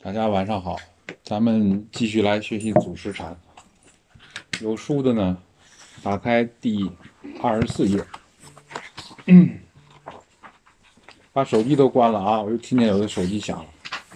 大家晚上好，咱们继续来学习祖师禅。有书的呢，打开第24页，把手机都关了啊！我又听见有的手机响了。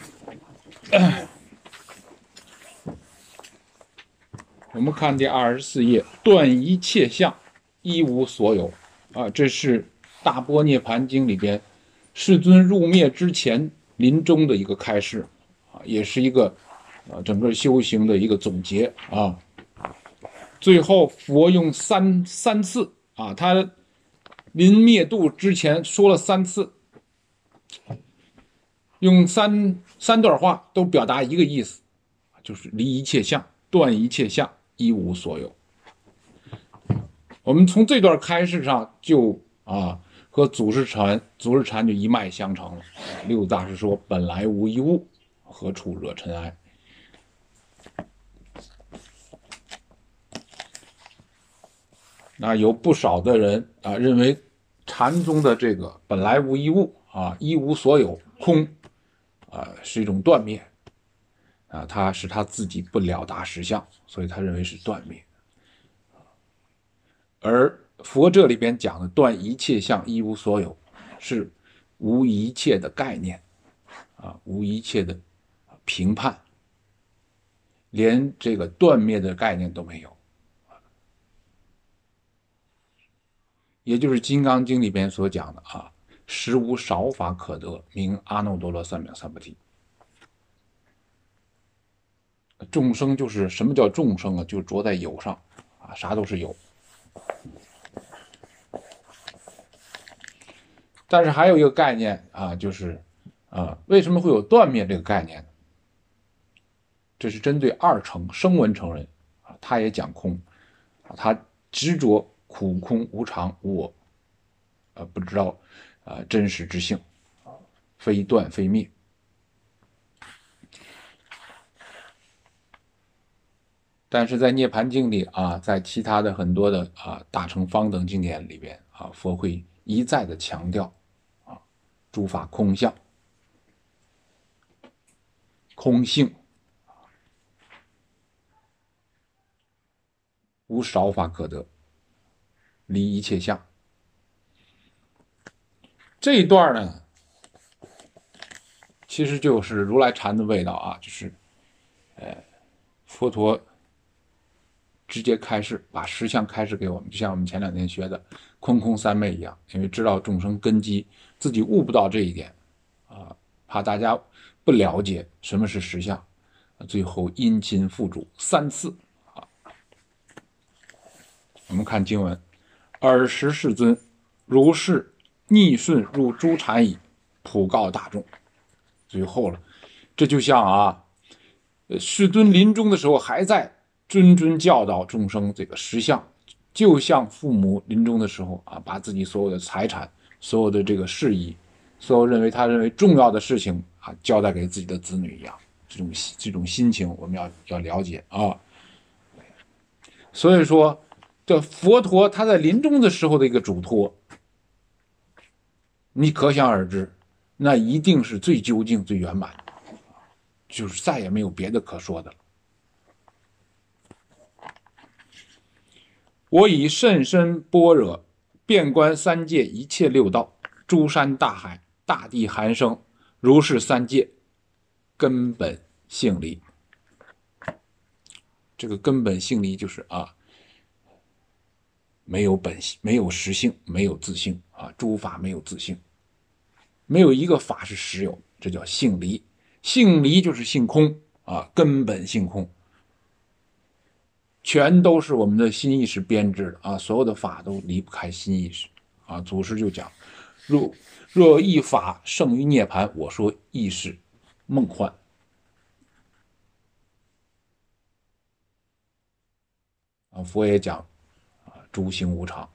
我们看第24页，断一切相，一无所有啊！这是《大般涅盘经》里边世尊入灭之前临终的一个开示啊，也是一个整个修行的一个总结啊。最后佛用三次啊，他临灭度之前说了3次，用三段话都表达一个意思，就是离一切相，断一切相，一无所有。我们从这段开示上就和祖师禅就一脉相承了。六祖大师说：“本来无一物，何处惹尘埃。”那有不少的人认为禅宗的这个本来无一物一无所有空是一种断灭他是他自己不了达实相，所以他认为是断灭。而佛这里边讲的断一切相一无所有，是无一切的概念无一切的评判，连这个断灭的概念都没有。也就是《金刚经》里边所讲的实无少法可得，名阿耨多罗三藐三菩提。众生就是什么叫众生就着在有上啥都是有。但是还有一个概念就是为什么会有断灭这个概念呢？这是针对二乘声闻乘人他也讲空他执着苦空无常无我不知道真实之性非断非灭。但是在《涅盘经》里在其他的很多的大乘方等经典里边佛会一再的强调诸法空相、空性，无少法可得，离一切相。这一段呢，其实就是如来禅的味道就是佛陀直接开示，把实相开示给我们，就像我们前2天学的空空三昧一样。因为知道众生根基，自己悟不到这一点怕大家不了解什么是实相，最后殷勤付嘱3次我们看经文：尔时世尊如是逆顺入诸禅矣，普告大众。最后了，这就像世尊临终的时候还在谆教导众生这个实相，就像父母临终的时候把自己所有的财产、所有的这个事宜、所有他认为重要的事情交代给自己的子女一样。这种心情我们要了解所以说，这佛陀他在临终的时候的一个嘱托，你可想而知，那一定是最究竟、最圆满的，就是再也没有别的可说的了。我以甚深般若，遍观三界一切六道，诸山大海，大地寒生，如是三界根本性离。这个根本性离就是没有本性，没有实性，没有自性诸法没有自性，没有一个法是实有，这叫性离。性离就是性空根本性空，全都是我们的心意识编织的所有的法都离不开心意识祖师就讲，若一法胜于涅盘，我说亦是梦幻。佛也讲诸行无常。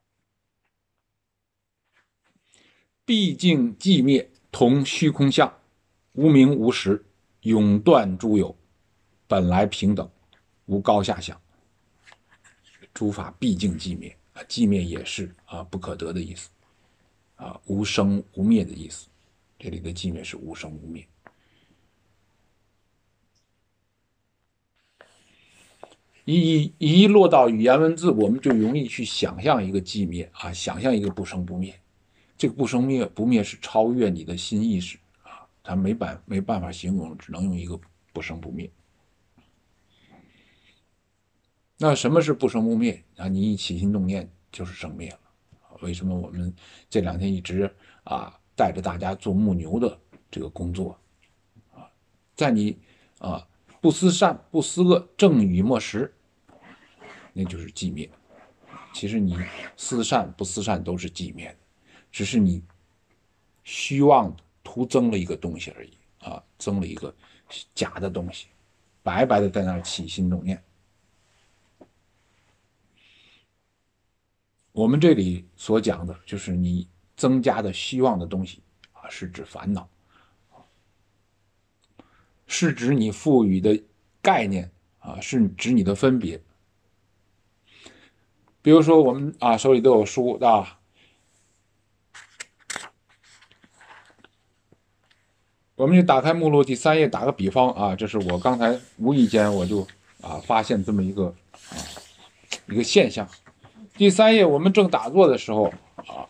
毕竟寂灭同虚空相， 无名无实，永断诸有，本来平等，无高下相。诸法毕竟寂灭啊，寂灭也是啊不可得的意思啊，无生无灭的意思。这里的寂灭是无生无灭。一落到语言文字，我们就容易去想象一个寂灭啊，想象一个不生不灭。这个不生不灭是超越你的心意识啊，它没办法形容，只能用一个不生不灭。那什么是不生不灭啊？你一起心动念就是生灭了。为什么我们这2天一直啊带着大家做牧牛的这个工作啊，在你啊不思善不思恶，正与莫实，那就是寂灭。其实你思善不思善都是寂灭的，只是你虚妄徒增了一个东西而已啊，增了一个假的东西，白白的在那儿起心动念。我们这里所讲的就是你增加的希望的东西啊，是指烦恼，是指你赋予的概念啊，是指你的分别。比如说我们啊手里都有书啊，我们就打开目录第3页，打个比方啊，这是我刚才无意间我就发现这么一个现象。第3页我们正打坐的时候啊，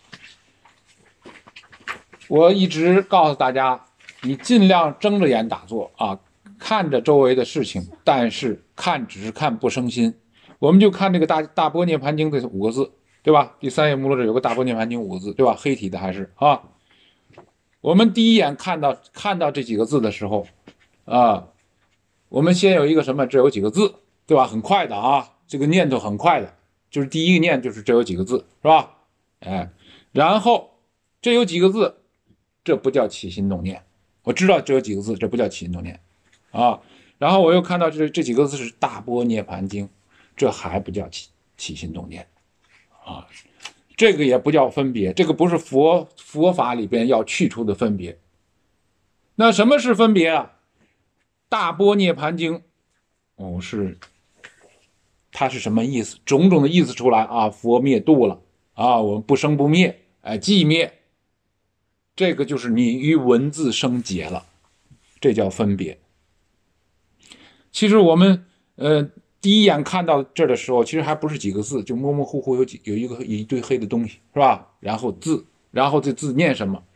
我一直告诉大家，你尽量睁着眼打坐啊，看着周围的事情，但是只是看不生心。我们就看这个大般涅盘经这5个字，对吧？第3页目录这有个大般涅盘经5个字，对吧？黑体的还是啊。我们第一眼看到这几个字的时候啊，我们先有一个什么？这有几个字，对吧？很快的啊，这个念头很快的，就是第一个念就是这有几个字，是吧？哎，然后这有几个字，这不叫起心动念。我知道这有几个字，这不叫起心动念啊。然后我又看到这几个字是大般涅盘经，这还不叫起心动念啊。这个也不叫分别，这个不是佛法里边要去除的分别。那什么是分别啊？大般涅盘经它是什么意思？种种的意思出来啊，佛灭度了啊，我们不生不灭，哎，寂灭，这个就是你与文字生结了，这叫分别。其实我们第一眼看到这儿的时候，其实还不是几个字，就模模糊糊有一堆黑的东西，是吧？然后这字念什么？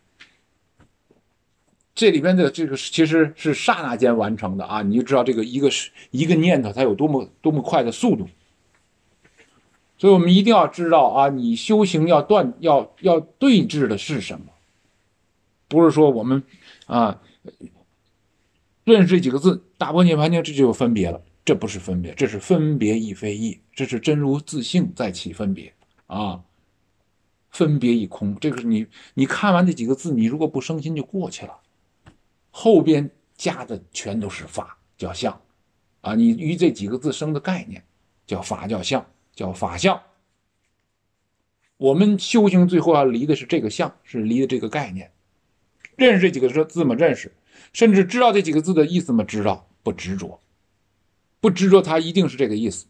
这里边的这个其实是刹那间完成的啊，你就知道这个一个念头它有多么快的速度。所以我们一定要知道啊，你修行要对峙的是什么？不是说我们啊认识这几个字，大般涅盘经这就有分别了。这不是分别，这是分别亦非义，这是真如自性在起分别啊，分别亦空。这个是你看完这几个字，你如果不生心就过去了，后边加的全都是法，叫相啊。你于这几个字生的概念叫法，叫相，叫法相。我们修行最后要离的是这个相，是离的这个概念。认识这几个字吗？认识，甚至知道这几个字的意思吗？知道，不执着。不执着它一定是这个意思。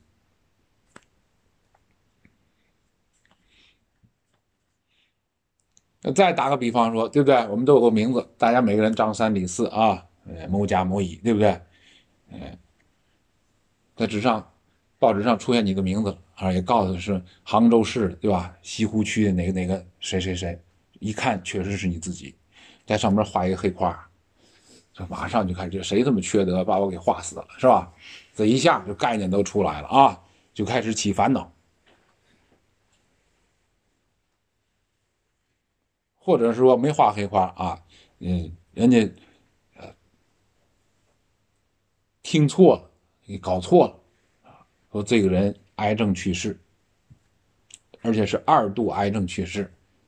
再打个比方说，对不对？我们都有个名字，大家每个人张三李四啊，某甲某乙，对不对？在报纸上出现你的名字啊，也告诉是杭州市对吧？西湖区的哪个谁谁谁，一看确实是你自己，在上面画一个黑框，就马上就看这谁这么缺德，把我给画死了，是吧？这一下就概念都出来了啊，就开始起烦恼。或者说没画黑框啊，人家听错了，给搞错了啊，说这个人癌症去世，而且是2度癌症去世，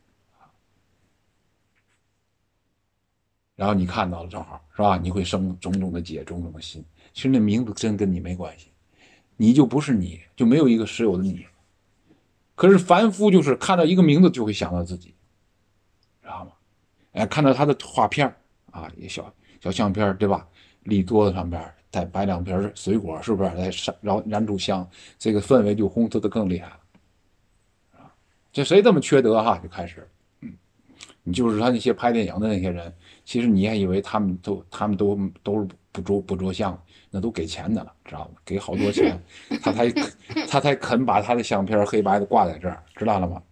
然后你看到了正好是吧？你会生种种的结，种种的心。其实那名字真跟你没关系，你就不是你，就没有一个实有的你。可是凡夫就是看到一个名字就会想到自己，知道吗？哎，看到他的画片啊，也小小相片，对吧？立桌子上边再摆两瓶水果，是不是？再燃出香，这个氛围就烘托的更厉害了。这谁这么缺德哈？就开始，你就是他那些拍电影的那些人，其实你还以为他们都是不着相，那都给钱的了，知道吗？给好多钱，他才肯把他的相片黑白的挂在这儿，知道了吗？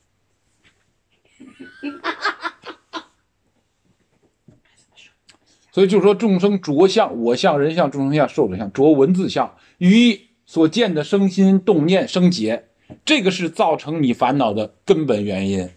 所以就说众生着相，我相、人相、众生相、寿者相，着文字相，与所见的生心动念生结，这个是造成你烦恼的根本原因，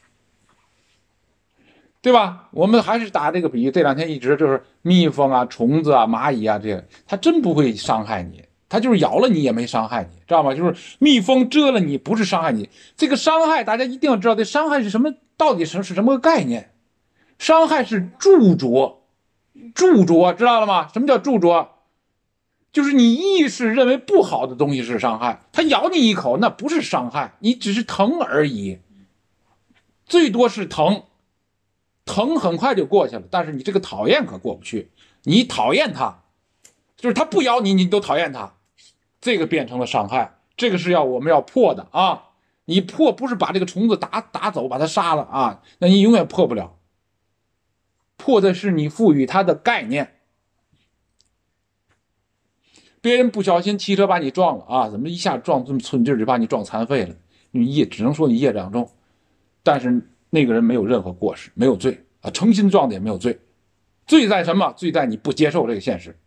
对吧？我们还是打这个比喻，这两天一直就是蜜蜂啊、虫子啊、蚂蚁啊，这个它真不会伤害你，它就是咬了你也没伤害你，知道吗？就是蜜蜂蛰了你，不是伤害你，这个伤害大家一定要知道，这伤害是什么？到底是什么个概念？伤害是著着。著着知道了吗？什么叫著着？就是你意识认为不好的东西是伤害，它咬你一口那不是伤害，你只是疼而已，最多是疼，疼很快就过去了，但是你这个讨厌可过不去，你讨厌它，就是它不咬你，你都讨厌它，这个变成了伤害，这个是我们要破的啊！你破不是把这个虫子打走，把它杀了啊，那你永远破不了。破的是你赋予它的概念。别人不小心汽车把你撞了啊，怎么一下撞这么寸劲儿就把你撞残废了？你只能说你业障重，但是那个人没有任何过失，没有罪啊，诚心撞的也没有罪。罪在什么？罪在你不接受这个现实。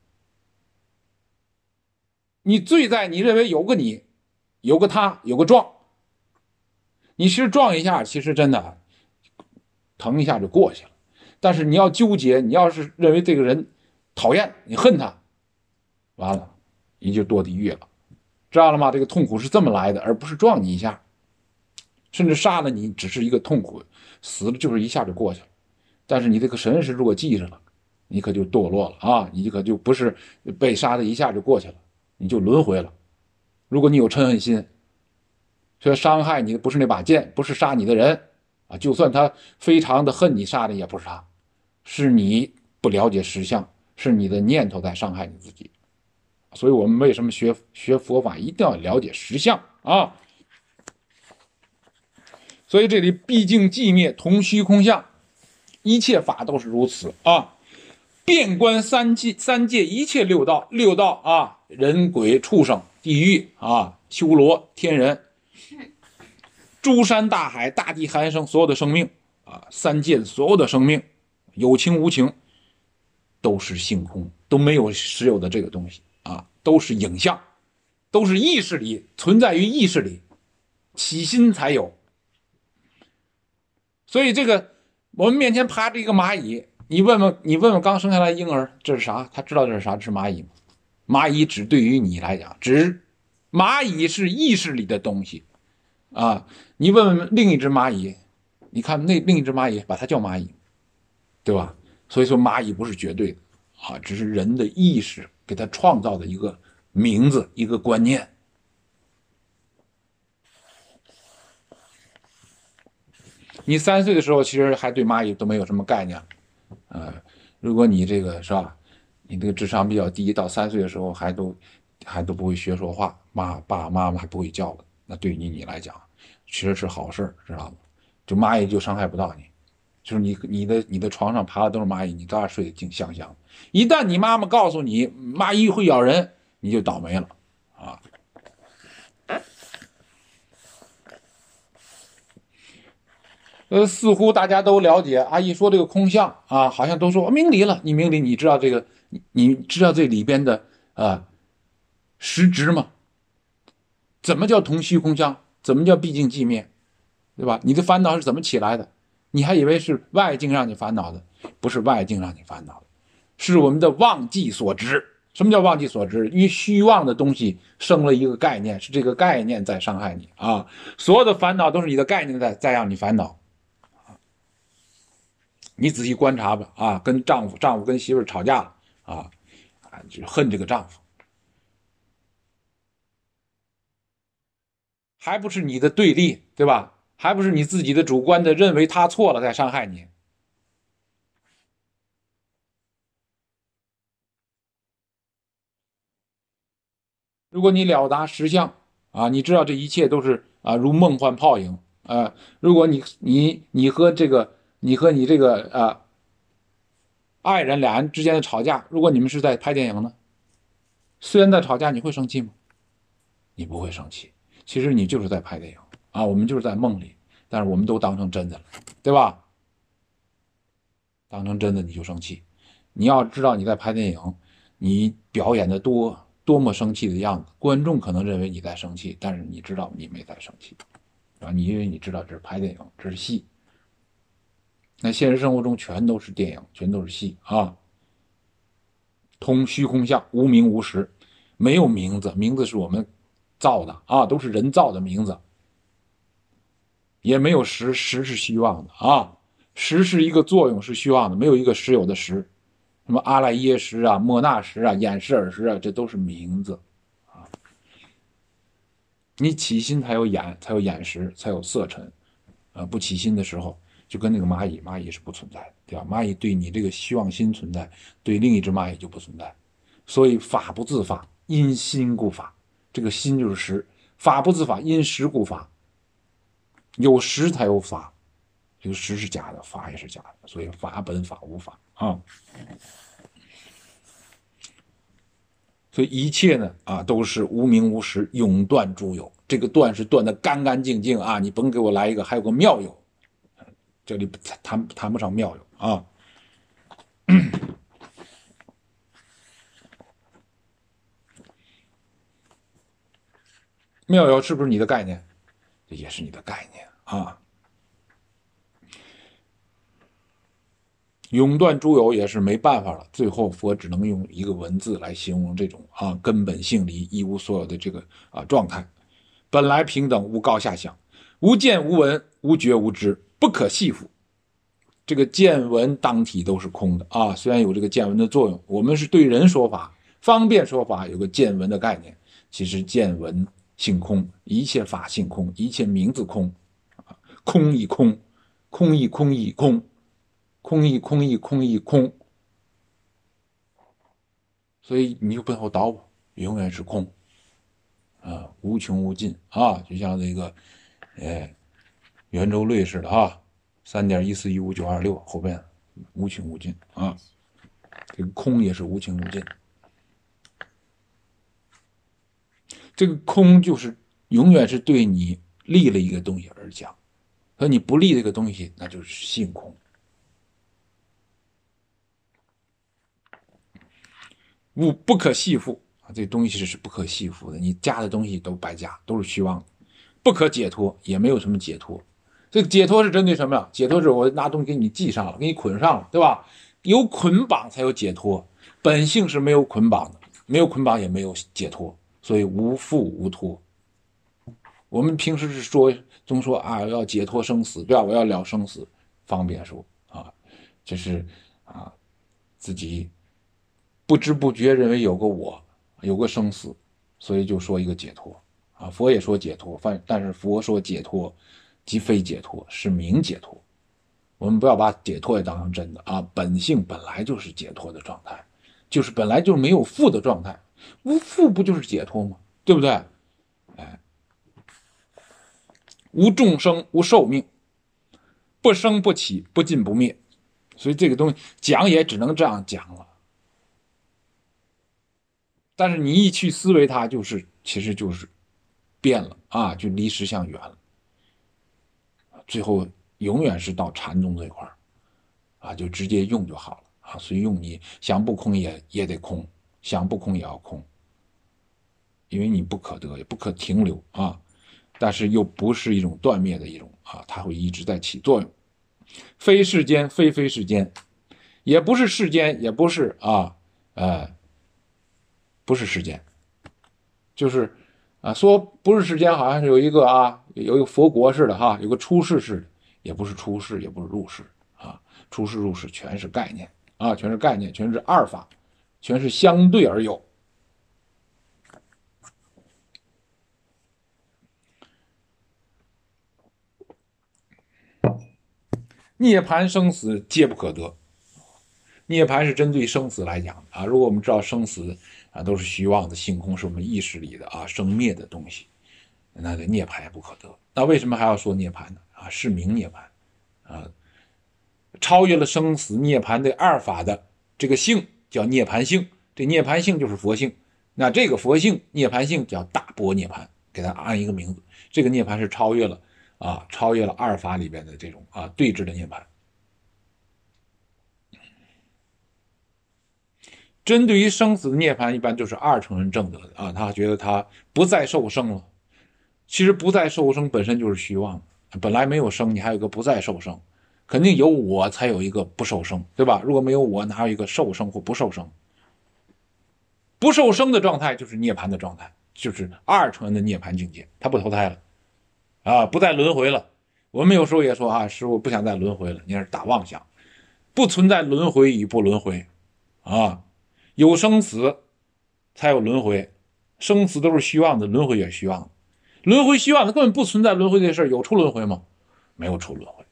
你罪在你认为有个你，有个他，有个撞。你其实撞一下，其实真的疼一下就过去了。但是你要纠结，你要是认为这个人讨厌，你恨他，完了你就堕地狱了，知道了吗？这个痛苦是这么来的，而不是撞你一下，甚至杀了你只是一个痛苦，死了就是一下就过去了。但是你这个神识如果记着了，你可就堕落了啊！你可就不是被杀的一下就过去了，你就轮回了。如果你有嗔恨心，所以伤害你的不是那把剑，不是杀你的人啊，就算他非常的恨你，杀的也不是他，是你不了解实相，是你的念头在伤害你自己。所以我们为什么学佛法一定要了解实相啊？所以这里毕竟寂灭同虚空相，一切法都是如此啊。遍观三界一切六道，六道啊，人鬼畜生、地狱啊、修罗、天人、诸山大海、大地寒生，所有的生命啊，三界的所有的生命，有情无情，都是性空，都没有实有的这个东西啊，都是影像，都是意识里存在于意识里，起心才有。所以这个我们面前爬着一个蚂蚁，你问问刚生下来婴儿这是啥？他知道这是啥？这是蚂蚁吗？蚂蚁只对于你来讲，蚂蚁是意识里的东西啊。你问问另一只蚂蚁，你看那另一只蚂蚁把它叫蚂蚁，对吧？所以说蚂蚁不是绝对的啊，只是人的意识给它创造的一个名字，一个观念。你3岁的时候，其实还对蚂蚁都没有什么概念，如果你这个是吧，你这个智商比较低，到3岁的时候还都不会学说话，爸爸妈妈还不会叫了，那对于你来讲，其实是好事，知道吗？就蚂蚁就伤害不到你，就是你的床上爬的都是蚂蚁，你照样睡得挺香香。一旦你妈妈告诉你蚂蚁会咬人，你就倒霉了啊。似乎大家都了解啊，一说这个空相啊，好像都说明理了。你明理，你知道这个，你知道这里边的实质吗？怎么叫同虚空相？怎么叫毕竟寂灭？对吧？你的烦恼是怎么起来的？你还以为是外境让你烦恼的，不是外境让你烦恼的，是我们的妄计所致。什么叫妄计所致？因为虚妄的东西生了一个概念，是这个概念在伤害你啊！所有的烦恼都是你的概念在让你烦恼。你仔细观察吧，啊，跟丈夫跟媳妇吵架了，就恨这个丈夫，还不是你的对立，对吧？还不是你自己的主观的认为他错了在伤害你。 如果你了达实相啊，你知道这一切都是啊如梦幻泡影啊。如果你和你这个爱人俩人之间的吵架，如果你们是在拍电影呢，虽然在吵架，你会生气吗？你不会生气。其实你就是在拍电影啊，我们就是在梦里，但是我们都当成真的了，对吧？当成真的你就生气。你要知道你在拍电影，你表演的多么生气的样子，观众可能认为你在生气，但是你知道你没在生气啊，你因为你知道这是拍电影，这是戏。那现实生活中全都是电影，全都是戏啊。通虚空相，无名无实，没有名字，名字是我们造的啊，都是人造的名字，也没有实，实是虚妄的啊，实是一个作用，是虚妄的，没有一个实有的实。什么阿赖耶识啊、莫那识啊、眼识耳识啊，这都是名字啊。你起心才有眼，才有眼识，才有色尘啊。不起心的时候，就跟那个蚂蚁，蚂蚁是不存在的，对吧？蚂蚁对你这个虚妄心存在，对另一只蚂蚁就不存在。所以法不自法，因心故法。这个心就是识，法不自法，因识故法。有识才有法，这个识是假的，法也是假的，所以法本法无法啊。所以一切呢啊都是无名无实，永断诸有。这个断是断的干干净净啊，你甭给我来一个还有个妙有，这里谈不上妙有啊。妙有是不是你的概念？这也是你的概念啊。永断诸有也是没办法了，最后佛只能用一个文字来形容这种啊根本性离一无所有的这个状态。本来平等无高下相，无见无闻无觉无知，不可细复。这个见闻当体都是空的啊，虽然有这个见闻的作用，我们是对人说法，方便说法，有个见闻的概念。其实见闻性空，一切法性空，一切名字空，空亦空，空亦空亦空，空亦空亦空亦空。所以你就奔后倒吧，永远是空啊，无穷无尽啊，就像这个圆周率似的啊，3.1415926后边无穷无尽啊，这个空也是无穷无尽。这个空就是永远是对你立了一个东西而讲，和你不立这个东西，那就是性空。物不可细复啊，这东西是不可细复的，你加的东西都白加，都是虚妄的。不可解脱，也没有什么解脱。这个解脱是针对什么呀？解脱是我拿东西给你系上了，给你捆上了，对吧？有捆绑才有解脱，本性是没有捆绑的，没有捆绑也没有解脱，所以无缚无脱。我们平时是说，总说啊要解脱生死，对吧？我要了生死，方便说啊，这是啊自己不知不觉认为有个我，有个生死，所以就说一个解脱啊。佛也说解脱，但是佛说解脱即非解脱，是名解脱。我们不要把解脱也当成真的啊，本性本来就是解脱的状态，就是本来就是没有缚的状态，无缚不就是解脱吗？对不对？哎，无众生无寿命，不生不起，不尽不灭。所以这个东西讲也只能这样讲了。但是你一去思维它，其实就是变了啊，就离实相远了。最后永远是到禅宗这块啊，就直接用就好了啊。所以用你想不空也得空，想不空也要空，因为你不可得，也不可停留啊。但是又不是一种断灭的一种啊，它会一直在起作用。非世间，非世间，也不是世间，也不是不是世间，就是说不是世间，好像是有一个有一个佛国似的哈，有个出世似的，也不是出世，也不是入世啊，出世入世全是概念啊，全是概念，全是二法，全是相对而有。涅槃生死皆不可得， 涅槃是针对生死来讲的啊。如果我们知道生死啊都是虚妄的，性空是我们意识里的啊生灭的东西，那这涅槃也不可得。那为什么还要说涅槃呢？啊，是名涅槃啊，超越了生死涅槃的二法的这个性叫涅槃性，这涅槃性就是佛性。那这个佛性涅槃性叫大般涅槃，给它安一个名字。这个涅槃是超越了二法里边的这种啊对峙的涅槃。针对于生死的涅槃，一般就是二乘人证得的啊，他觉得他不再受生了。其实不再受生本身就是虚妄，本来没有生，你还有一个不再受生，肯定有我才有一个不受生，对吧？如果没有我，哪有一个受生或不受生？不受生的状态就是涅槃的状态，就是二乘人的涅槃境界，他不投胎了啊，不再轮回了。我们有时候也说啊，师傅不想再轮回了，你是大妄想，不存在轮回与不轮回啊，有生死才有轮回，生死都是虚妄的，轮回也是虚妄的。轮回虚妄的根本不存在轮回这事，有出轮回吗？没有出轮回。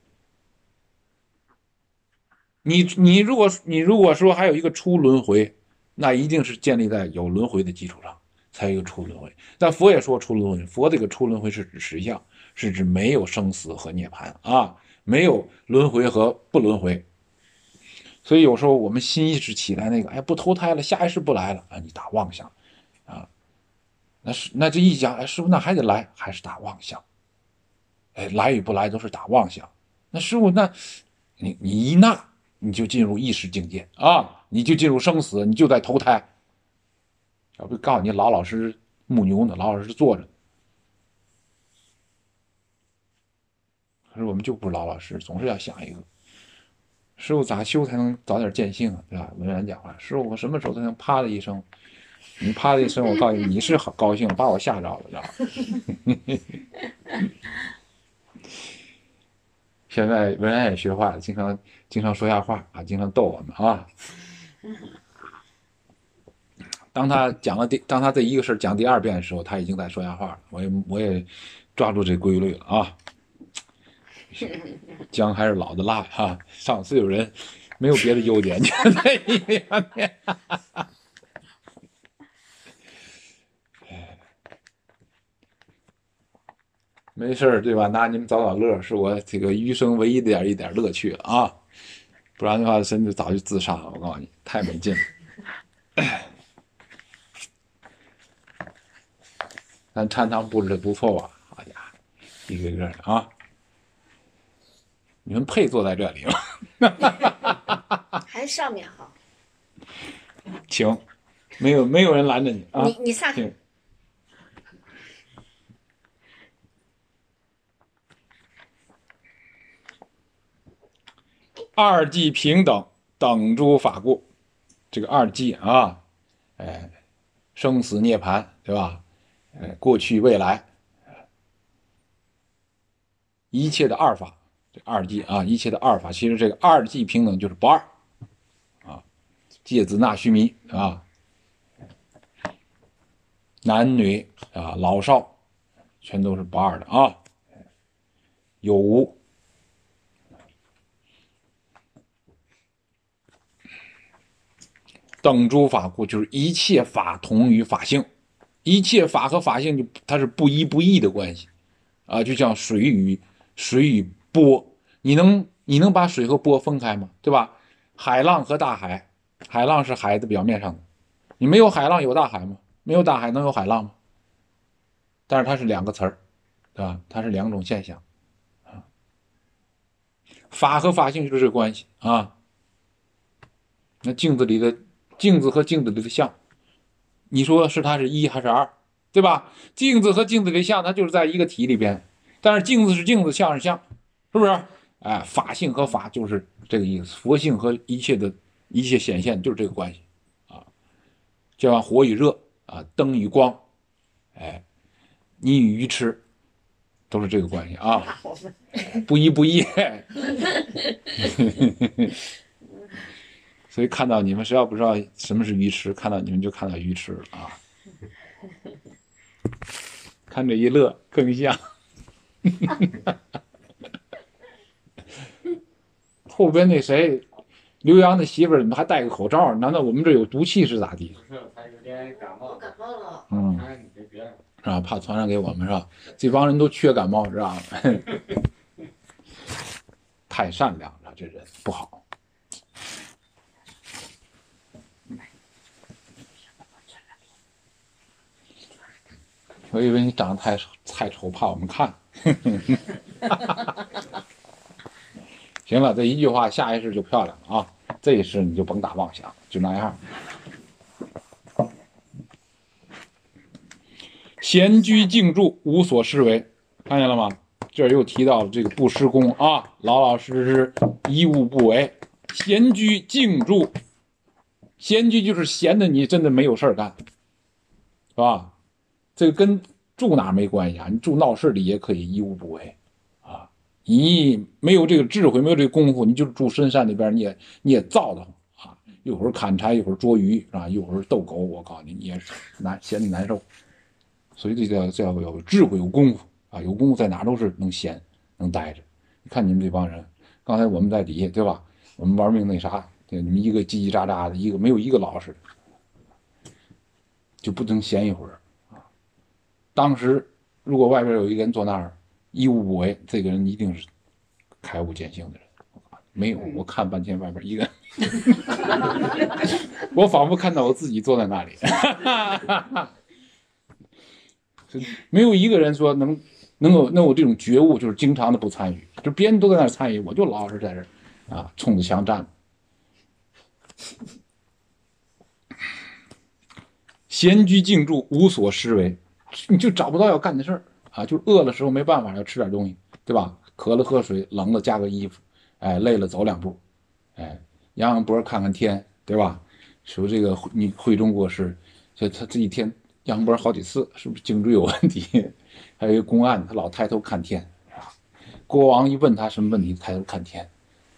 你如果说还有一个出轮回，那一定是建立在有轮回的基础上才有一个出轮回。但佛也说出轮回，佛这个出轮回是指实相，是指没有生死和涅槃啊，没有轮回和不轮回。所以有时候我们心意识起来那个，哎，不投胎了，下一世不来了啊，你打妄想啊。那这一讲，哎，师傅那还得来，还是打妄想。哎，来与不来都是打妄想。那师傅，那你一纳，你就进入意识境界啊，你就进入生死，你就在投胎。要不告诉你老老实实牧牛呢，老老实实坐着。可是我们就不老老实，总是要想一个师傅咋修才能早点见性啊，对吧？文然讲话，师傅我什么时候才能啪的一声？你啪的一声，我告诉你，你是好高兴，把我吓着了，知道吧？现在文然也学坏了，经常说瞎话啊，经常逗我们啊。当他这一个事讲第二遍的时候，他已经在说瞎话了。我也抓住这规律了啊。姜还是老的辣哈。上次有人没有别的优点，就在一方面。没事对吧？拿你们找找乐，是我这个余生唯一的一点乐趣了啊！不然的话，甚至早就自杀了。我告诉你，太没劲了。咱禅堂布置的不错吧？好家伙，一个个的啊！你们配坐在这里吗？ 还是上面好。 请，没有人拦着你啊！ 你撒开。 二际平等，等诸法故。这个二际啊，哎，生死涅槃，对吧？过去未来，一切的二法，这二际啊，一切的二法，其实这个二际平等就是不二啊，芥子纳须弥啊，男女啊，老少，全都是不二的啊，有无。等诸法故，就是一切法同于法性，一切法和法性就它是不一不异的关系啊，就像水与波，你能把水和波分开吗？对吧？海浪和大海，海浪是海的表面上的，你没有海浪有大海吗？没有大海能有海浪吗？但是它是两个词儿，对吧？它是两种现象啊。法和法性就是这个关系啊。那镜子和镜子里的像，你说是它是一还是二，对吧？镜子和镜子里的像，它就是在一个体里边，但是镜子是镜子，像是像，是不是？哎，法性和法就是这个意思，佛性和一切显现就是这个关系啊，就像火与热啊，灯与光，哎，你与鱼吃，都是这个关系啊，不一不异。所以看到你们，谁要不知道什么是鱼吃，看到你们就看到鱼吃了啊！看着一乐更像。后边那谁， 刘洋的媳妇儿还戴个口罩，难道我们这有毒气是咋地？ 不是，他有点感冒。 我感冒了。 嗯， 传染给别人。 是吧？怕传染给我们是吧？这帮人都缺感冒，知道吗？太善良了，这人不好。我以为你长得太丑，怕我们看。行了，这一句话，下一世就漂亮了啊！这一世你就甭打妄想，就那样。闲居静住，无所事为，看见了吗？这儿又提到了这个不施功啊，老老实实，一物不为。闲居静住，闲居就是闲的你真的没有事儿干，是吧？这个跟住哪儿没关系啊？你住闹市里也可以一物不为啊。你没有这个智慧，没有这个功夫，你就住深山里边，你也躁得慌啊！一会儿砍柴，一会儿捉鱼，是吧？一会儿逗狗，我告诉你，你也是闲得难受。所以这叫有智慧，有功夫啊！有功夫在哪都是能闲，能待着。你看你们这帮人，刚才我们在底下，对吧？我们玩命那啥，对，你们一个叽叽喳喳的，一个没有一个老实的，就不能闲一会儿啊。当时如果外边有一个人坐那儿一物不为，这个人一定是开悟见性的人。没有，我看半天外边一个，我仿佛看到我自己坐在那里。没有一个人说能有这种觉悟，就是经常的不参与，就别人都在那儿参与，我就老是在这儿啊，冲着墙站。闲居静住，无所事为，你就找不到要干的事儿啊，就饿的时候没办法要吃点东西，对吧？渴了喝水，冷了加个衣服，哎，累了走两步，哎，扬扬脖看看天，对吧？说这个你会中国事，他这一天扬脖好几次，是不是颈椎有问题？还有一个公案，他老抬头看天，国王一问他什么问题，抬头看天。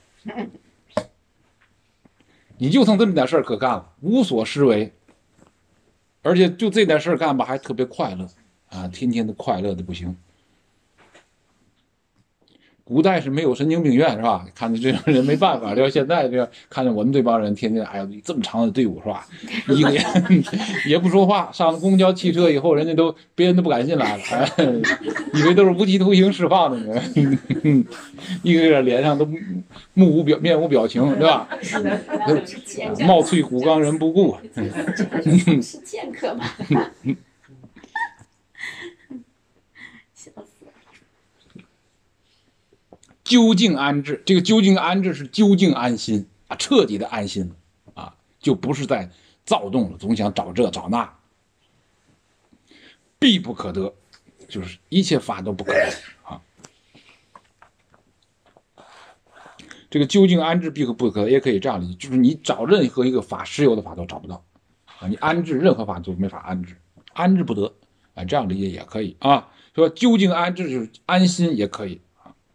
你就剩这么点事儿可干了，无所事为，而且就这点事儿干吧，还特别快乐啊，天天的快乐的不行。古代是没有神经病院是吧？看着这种人没办法，要现在这个看着我们这帮人天天哎呀这么长的队伍是吧？一个也不说话，上了公交汽车以后，别人都不敢进来了，哎，以为都是无期徒刑释放的呢，一个个脸上都面无表情，对吧？貌翠骨刚人不顾， 是剑客吧？笑死了。 究竟安置，这个究竟安置是究竟安心啊，彻底的安心啊，就不是在躁动了，总想找这找那，必不可得，就是一切法都不可得啊。这个究竟安置必不可得，也可以这样理解，就是你找任何一个法，实有的法都找不到啊，你安置任何法就没法安置，安置不得啊，这样理解也可以啊。说究竟安置就是安心也可以。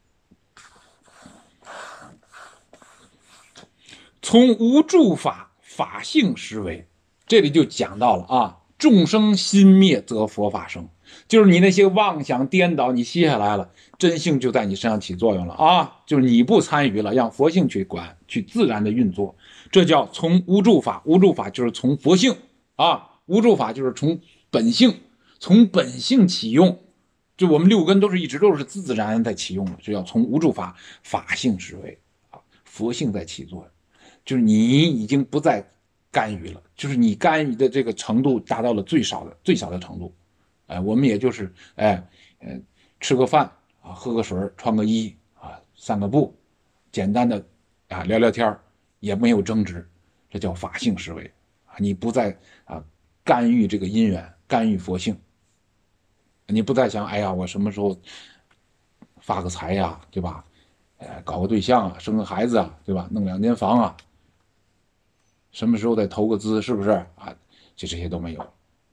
从无住法，法性实为，这里就讲到了啊，众生心灭则佛法生，就是你那些妄想颠倒，你歇下来了，真性就在你身上起作用了啊，就是你不参与了，让佛性去管，去自然的运作，这叫从无住法。无住法就是从佛性啊，无住法就是从本性，从本性起用，就我们六根一直都是自然在起用的，这叫从无住法，法性实为啊，佛性在起作用。就是你已经不再干预了，就是你干预的这个程度达到了最小的程度，哎，我们也就是吃个饭啊，喝个水，穿个衣啊，散个步，简单的啊聊聊天，也没有争执，这叫法性实为啊，你不再啊干预这个因缘，干预佛性，你不再想哎呀我什么时候发个财呀，对吧？搞个对象啊，生个孩子啊，对吧？弄2间房啊。什么时候再投个资，是不是啊？这些都没有。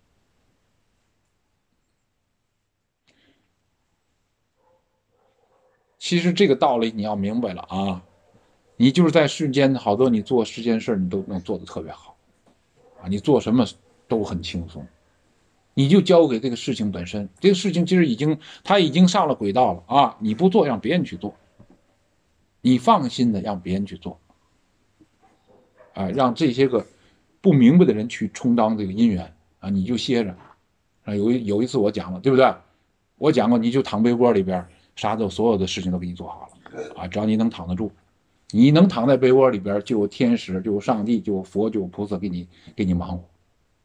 其实这个道理你要明白了啊，你就是在世间，好多你做世间事你都能做得特别好啊，你做什么都很轻松，你就交给这个事情本身，这个事情其实它已经上了轨道了啊，你不做让别人去做，你放心的让别人去做。 啊，让这些个不明白的人去充当这个因缘啊，你就歇着啊。有一次我讲了，对不对？我讲过，你就躺被窝里边，啥都所有的事情都给你做好了啊，只要你能躺得住，你能躺在被窝里边，就有天使，就有上帝，就有佛，就有菩萨给你忙活。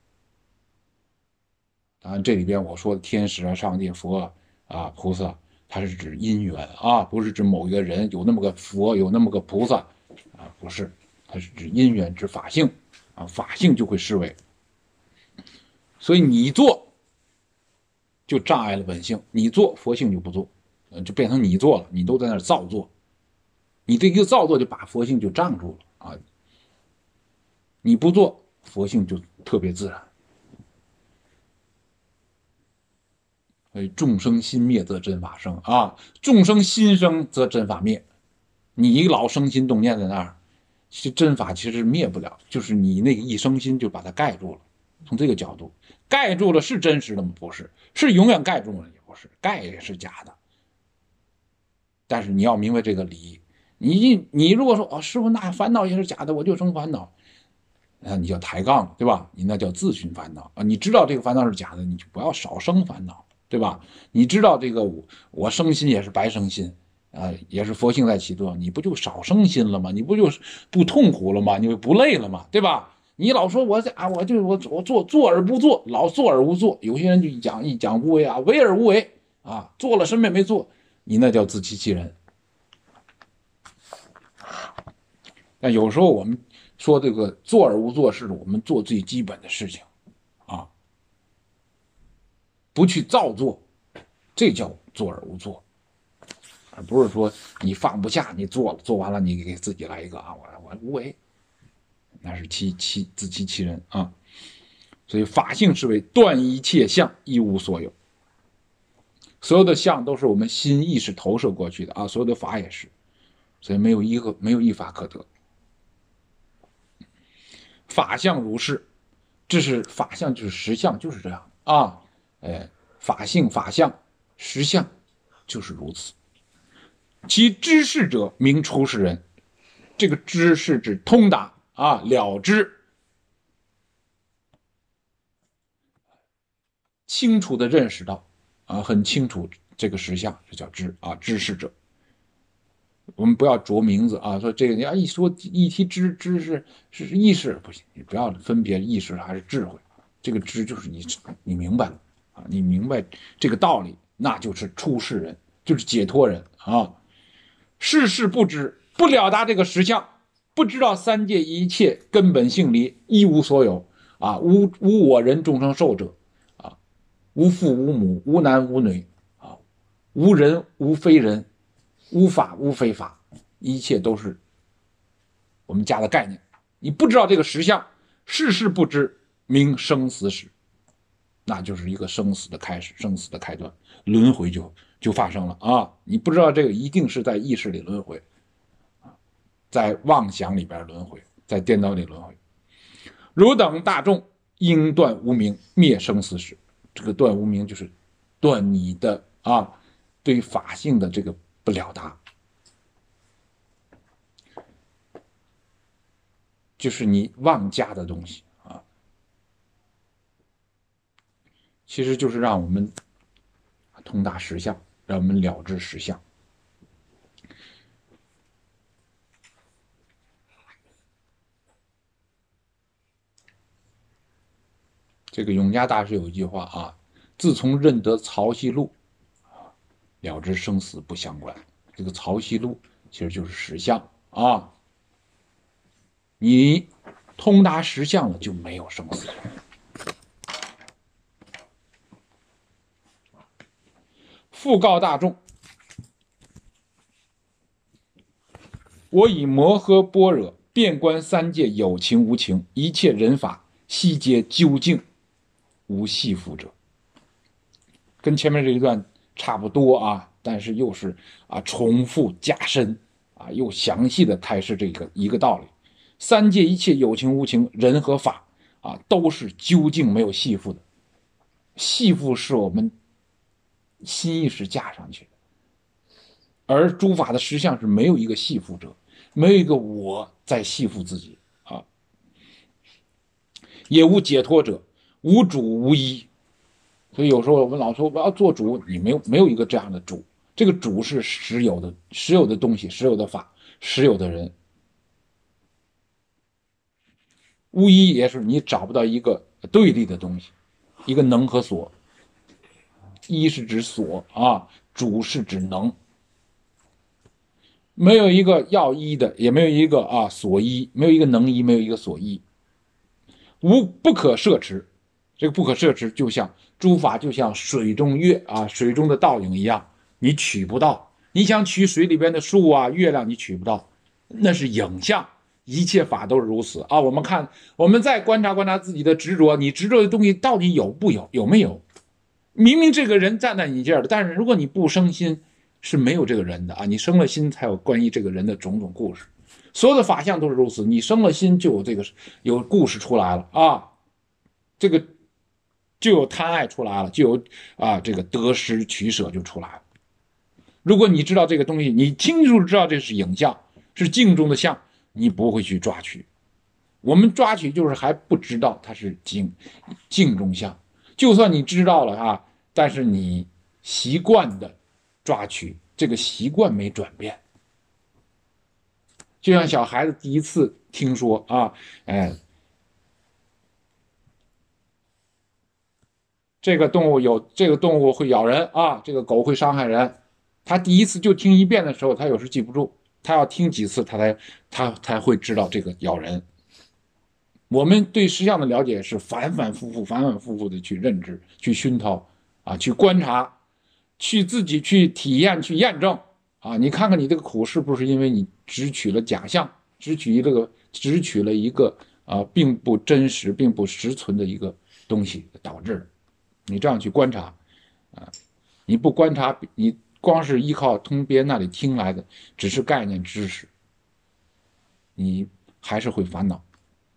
当然，这里边我说的天使啊、上帝、佛啊、菩萨，它是指因缘啊，不是指某一个人有那么个佛，有那么个菩萨啊，不是，它是指因缘，指法性啊，法性就会失为。所以你做就障碍了本性，你做佛性就不做，就变成你做了，你都在那儿造作，你这个造作就把佛性就障住了啊，你不做佛性就特别自然。所以众生心灭则真法生啊，众生心生则真法灭。你老生心动念在那儿，其实真法其实灭不了，就是你那个一生心就把它盖住了。从这个角度，盖住了是真实的吗？不是，是永远盖住了也不是，盖也是假的。但是你要明白这个理，你如果说哦，师傅那烦恼也是假的，我就生烦恼，那你叫抬杠了，对吧？你那叫自寻烦恼啊！你知道这个烦恼是假的，你就不要少生烦恼，对吧？你知道这个我生心也是白生心啊，也是佛性在起作用，你不就少生心了吗？你不就是不痛苦了吗？你不累了吗？对吧？你老说我做而不做，老做而无做，有些人就一讲无为啊，为而无为啊，做了什么也没做，你那叫自欺欺人。但有时候我们说这个做而无做，是我们做最基本的事情啊，不去造作，这叫做而无做，而不是说你放不下，你做了，做完了你给自己来一个啊，我无为，那是自欺欺人啊。所以法性是为断一切相，一无所有。所有的相都是我们心意识投射过去的啊，所有的法也是，所以没有一法可得。法相如是，这是法相，就是实相，就是这样啊。法性、法相、实相就是如此。其知识者，名出世人。这个知是指通达啊，了知，清楚的认识到啊，很清楚这个实相，这叫知啊，知识者。我们不要着名字啊，说这个你一说一提知是意识不行，你不要分别意识还是智慧，这个知就是你明白了啊，你明白这个道理，那就是出世人，就是解脱人啊。世事不知，不了达这个实相，不知道三界一切根本性理，一无所有啊，无我人众生寿者啊，无父无母，无男无女啊，无人无非人，无法无非法，一切都是我们加的概念。你不知道这个实相，世事不知，名生死始，那就是一个生死的开始，生死的开端，轮回就发生了啊！你不知道这个，一定是在意识里轮回，在妄想里边轮回，在颠倒里轮回。汝等大众应断无明，灭生死始。这个断无明就是断你的啊对法性的这个不了达，就是你妄加的东西啊，其实就是让我们通达实相，让我们了知实相。这个永嘉大师有一句话啊，自从认得曹溪路了知生死不相关。这个曹溪路其实就是实相啊，你通达实相了，就没有生死。复告大众，我以摩诃般若遍观三界有情无情，一切人法悉皆究竟，无系缚者。跟前面这一段差不多啊，但是又是啊重复加深啊，又详细的开示这个一个道理。三界一切有情无情，人和法啊，都是究竟没有系缚的。系缚是我们心意识加上去的，而诸法的实相是没有一个系缚者，没有一个我在系缚自己啊， 也无解脱者，无主无依。所以有时候我们老说我要做主，你没有一个这样的主，这个主是实有的东西，实有的法，实有的人。无依也是你找不到一个对立的东西，一个能和所。依是指所啊，主是指能。没有一个要依的，也没有一个所依，没有一个能依，没有一个所依。无不可摄持，这个不可摄持就像诸法就像水中月啊，水中的倒影一样，你取不到。你想取水里边的树啊、月亮，你取不到，那是影像。一切法都是如此啊！我们再观察自己的执着，你执着的东西到底有没有？明明这个人站在你这儿的，但是如果你不生心，是没有这个人的啊！你生了心，才有关于这个人的种种故事。所有的法相都是如此，你生了心，就有故事出来了啊！这个就有贪爱出来了，就有这个得失取舍就出来了。如果你知道这个东西，你清楚知道这是影像，是镜中的像，你不会去抓取。我们抓取就是还不知道它是镜中像，就算你知道了啊，但是你习惯的抓取，这个习惯没转变。就像小孩子第一次听说这个动物会咬人啊，这个狗会伤害人，他第一次就听一遍的时候，他有时记不住，他要听几次，他才会知道这个咬人。我们对实相的了解是反反复复的去认知、去熏陶去观察、去自己去体验、去验证你看看你这个苦是不是因为你只取了假象，只取了一个并不真实、并不实存的一个东西导致的。你这样去观察你不观察，你光是依靠从别人那里听来的只是概念知识，你还是会烦恼。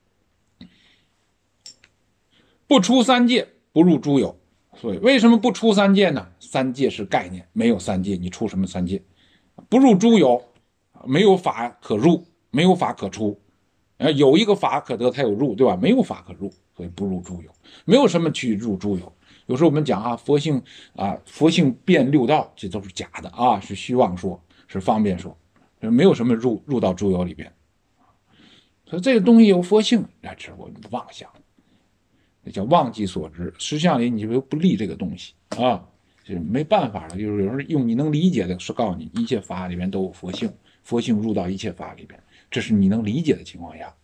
不出三界，不入诸有。所以为什么不出三界呢？三界是概念，没有三界，你出什么三界？不入诸有，没有法可入，没有法可出。有一个法可得才有入，对吧？没有法可入，所以不入诸有，没有什么去入诸有。有时候我们讲佛性遍六道，这都是假的是虚妄说，是方便说，没有什么入到诸有里边。所以这个东西有佛性，那是我们妄想，那叫忘记所知。实相里你就不立这个东西就是没办法了。就是有时候用你能理解的是告诉你，一切法里面都有佛性，佛性入到一切法里边，这是你能理解的情况下。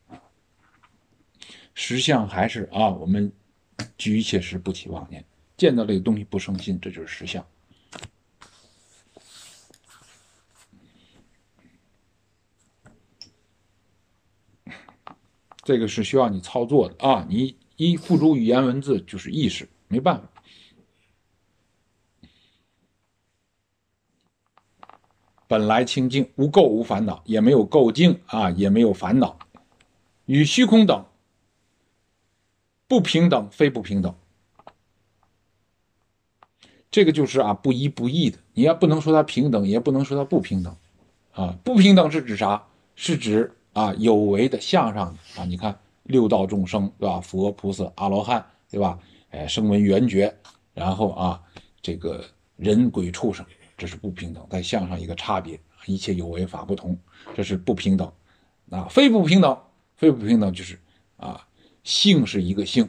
实相还是我们居一切时不起妄念，见到这个东西不生心，这就是实相。这个是需要你操作的你一付诸语言文字就是意识，没办法。本来清净，无垢无烦恼，也没有垢净也没有烦恼，与虚空等，不平等非不平等。这个就是不一不异的，你也不能说它平等，也不能说它不平等不平等是指啥？是指有为的向上的你看六道众生对吧？佛菩萨阿罗汉对吧？声闻缘觉，然后这个人鬼畜生，这是不平等，在向上一个差别，一切有为法不同，这是不平等。非不平等，非不平等就是性是一个性，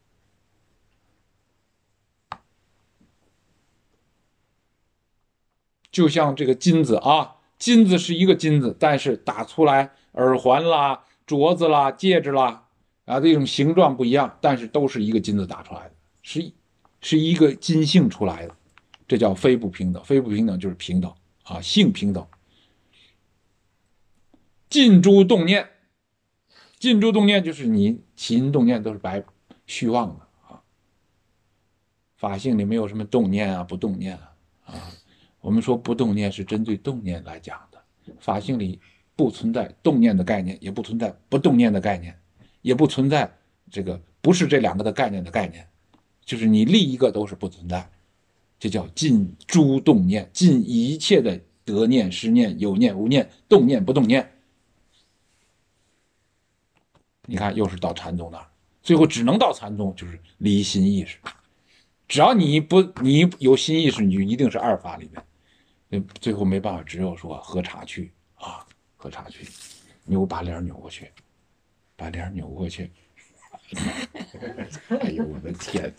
就像这个金子金子是一个金子，但是打出来耳环啦、镯子啦、戒指啦这种形状不一样，但是都是一个金子打出来的，是一个金性出来的，这叫非不平等。非不平等就是平等性平等。尽诸动念，尽诸动念就是你起心动念都是虚妄的法性里没有什么动念不动念我们说不动念是针对动念来讲的，法性里不存在动念的概念，也不存在不动念的概念，也不存在这个不是这两个的概念的概念，就是你立一个都是不存在，这叫尽诸动念，尽一切的得念、失念、有念、无念、动念、不动念。你看，又是到禅宗那儿， 最后只能到禅宗，就是离心意识。只要你有心意识，你就一定是二法里面。最后没办法，只有说喝茶去啊，喝茶去，把脸扭过去，把脸扭过去。哎呦我的天！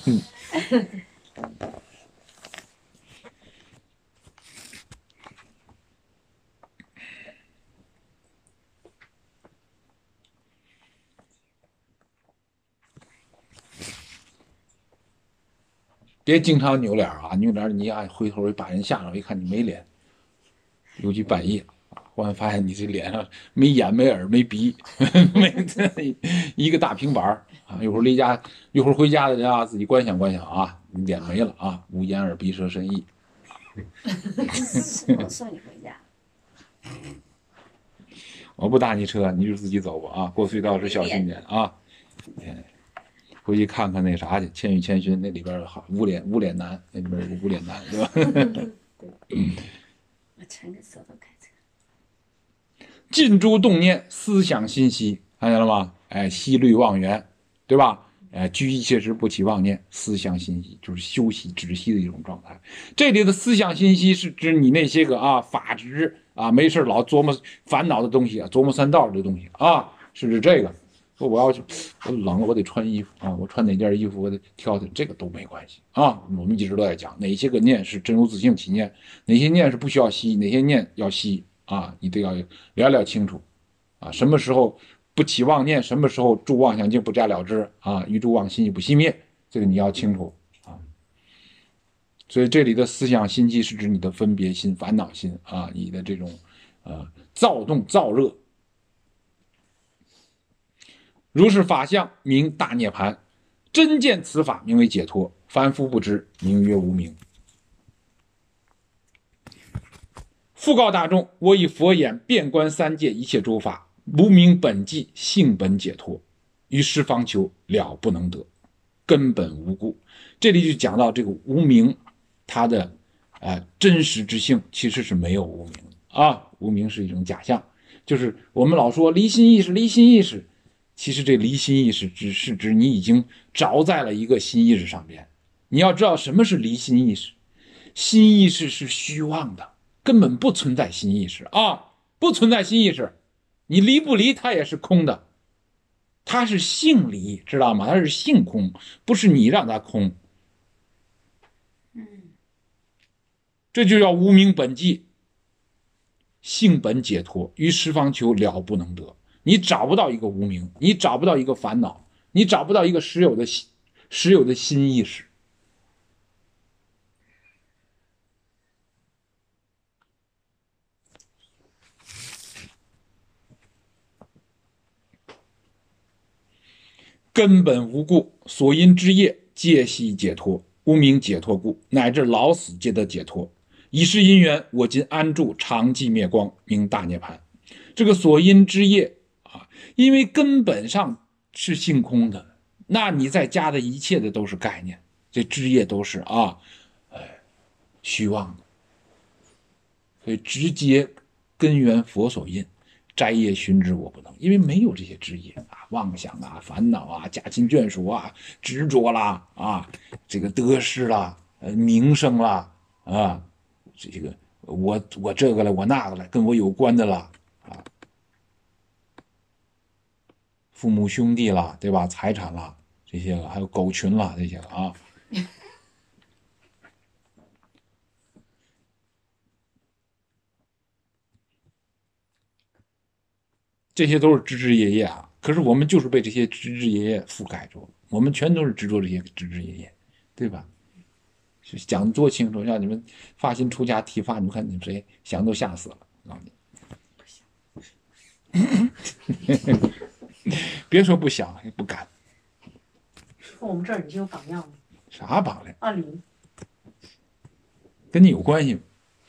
别经常扭脸啊！扭脸你回头把人吓着，一看你没脸，尤其半夜啊，忽然发现你这脸上没眼、没耳、没鼻，没一个大平板啊！一会儿回家的人啊，自己观想观想啊，你脸没了啊，无眼、耳、鼻、舌、身、意。 我送你回家。 我不搭你车，你就自己走吧啊！过隧道时小心点啊！回去看看那啥去，《千与千寻》那里边好无脸男，那里边有个无脸男，对吧？ 我全给舌头开车。 尽诸动念，思想心息，看见了吗？哎，息虑妄缘，对吧？哎，居一切时不起妄念，思想心息就是休息止息的一种状态。这里的思想心息是指你那些个法执没事老琢磨烦恼的东西琢磨三道的东西是指这个。说我冷了，我得穿衣服我穿哪件衣服我得挑挑，这个都没关系我们一直都在讲哪些个念是真如自性起念，哪些念是不需要息，哪些念要息你都要了清楚什么时候不起妄念，什么时候住妄想境不加了之于诸妄心亦不熄灭，这个你要清楚所以这里的思想心气是指你的分别心、烦恼心你的这种躁动、躁热。如是法相，名大涅槃。真见此法，名为解脱。凡夫不知，名曰无明。复告大众：我以佛眼遍观三界一切诸法，无明本寂，性本解脱，于十方求了不能得，根本无故。这里就讲到这个无明，它的真实之性其实是没有无明无明是一种假象，就是我们老说离心意识，离心意识。其实这离心意识只是指你已经着在了一个心意识上边。你要知道什么是离心意识，心意识是虚妄的，根本不存在心意识不存在心意识，你离不离它也是空的，它是性离，知道吗？它是性空，不是你让它空。这就叫无明本寂，性本解脱，于十方求了不能得。你找不到一个无明，你找不到一个烦恼，你找不到一个实有的心意识。根本无故，所因之业皆悉解脱，无明解脱故，乃至老死皆得解脱。以是因缘，我今安住常寂灭光，名大涅槃。这个所因之业因为根本上是性空的，那你再加的一切的都是概念，这枝叶都是虚妄的，所以直接根源佛所印，摘叶寻之我不能，因为没有这些枝叶妄想烦恼家亲眷属执着啦这个得失啦名声啦这个我这个了我那个了跟我有关的啦父母兄弟啦，对吧？财产啦，这些个还有狗群啦，这些个这些都是枝枝叶叶可是我们就是被这些枝枝叶叶覆盖住了，我们全都是执着这些枝枝叶叶，对吧？讲得多清楚，让你们发心出家剃发，你们看你们谁想都吓死了，我告诉你。别说不想，不敢。 我们这儿已经有榜样了。 啥榜样？ 阿林。 跟你有关系吗？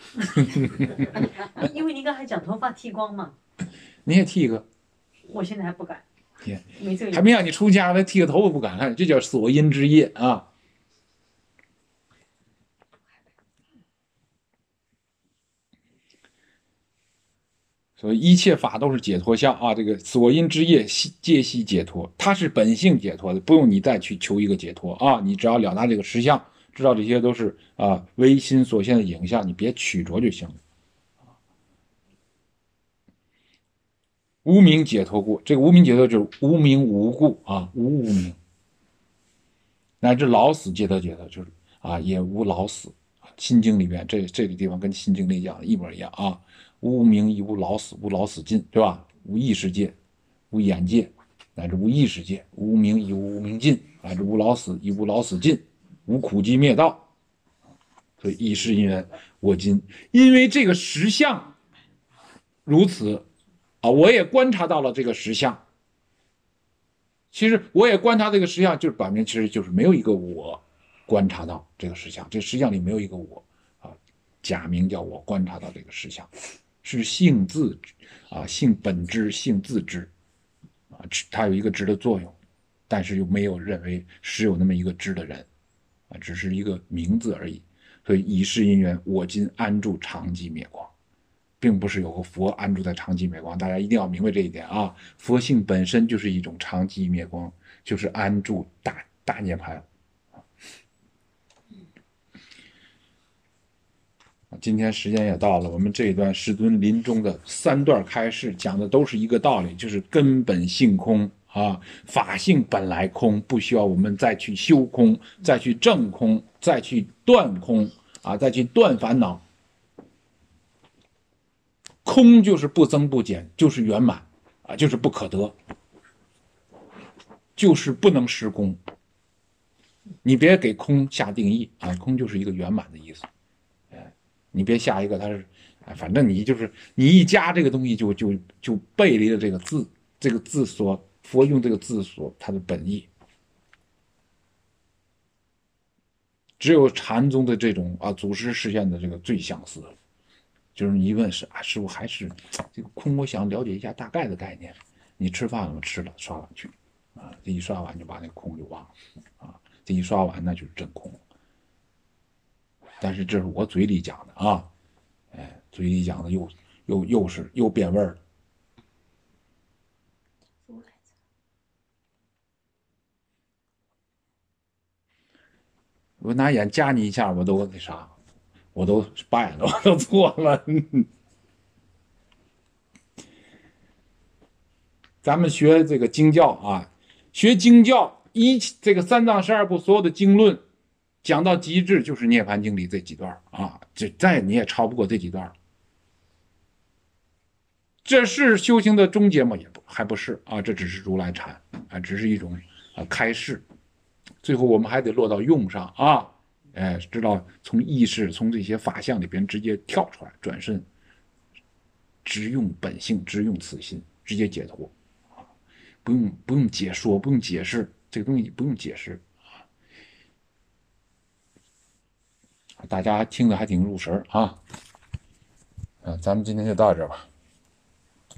因为您刚才讲头发剃光嘛。 你也剃一个。 我现在还不敢。 没这个。还没让你出家，还剃个头发不敢看，这叫所因之业所以一切法都是解脱相啊！这个所因之业皆悉解脱，它是本性解脱的，不用你再去求一个解脱啊！你只要了达这个实相，知道这些都是唯心所现的影像，你别曲着就行了。无明解脱故，这个无明解脱就是无明无故啊，无明，乃至老死皆得解脱，就是也无老死。心经里面这个地方跟心经里讲的一模一样啊。无明亦无老死，无老死尽，对吧？无意识界，无眼界，乃至无意识界，无明亦无无明尽，乃至无老死亦无老死尽，无苦集灭道。所以以是因缘，我今因为这个实相如此我也观察到了这个实相。其实我也观察这个实相，就是表明其实就是没有一个我观察到这个实相，这实相里没有一个我假名叫我观察到这个实相。是性自性本知，性自知它有一个知的作用，但是又没有认为实有那么一个知的人只是一个名字而已。所以以是因缘，我今安住常寂灭光，并不是有个佛安住在常寂灭光，大家一定要明白这一点啊！佛性本身就是一种常寂灭光，就是安住大涅槃。今天时间也到了，我们这一段世尊临终的3段开示讲的都是一个道理，就是根本性空法性本来空，不需要我们再去修空，再去证空，再去断空再去断烦恼。空就是不增不减，就是圆满就是不可得，就是不能失空。你别给空下定义空就是一个圆满的意思。你别下一个它是反正你就是你一加这个东西就背离了这个字所佛用这个字所它的本意。只有禅宗的这种祖师实现的这个最相似了。就是你一问师傅还是这个空，我想了解一下大概的概念。你吃饭了吗？吃了，刷碗去这一刷碗就把那个空就忘了这一刷碗那就是真空。但是这是我嘴里讲的嘴里讲的又变味儿了。我拿眼夹你一下，我都那啥，我都败了，我都错了。咱们学这个经教学经教这个3藏12部所有的经论讲到极致就是涅槃经里这几段这再你也超不过这几段。这是修行的终结吗？还不是这只是如来禅只是一种开示。最后我们还得落到用上知道从意识从这些法相里边直接跳出来，转身直用本性，直用此心，直接解脱不用解说，不用解释，这个东西不用解释大家听得还挺入神咱们今天就到这吧。